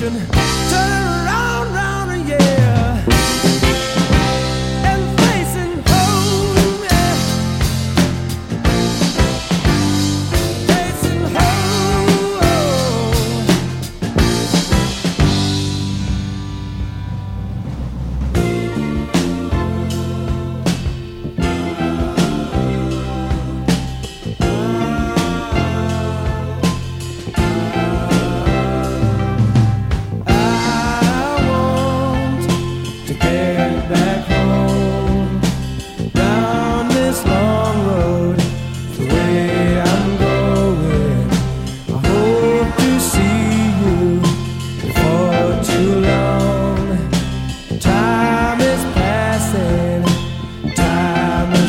situation, turning around, round, and yeah, and facing home, yeah, facing home. Back home, down this long road, the way I'm going, I hope to see you before too long. Time is passing, time is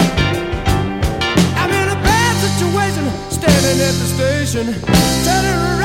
at the station, turning around.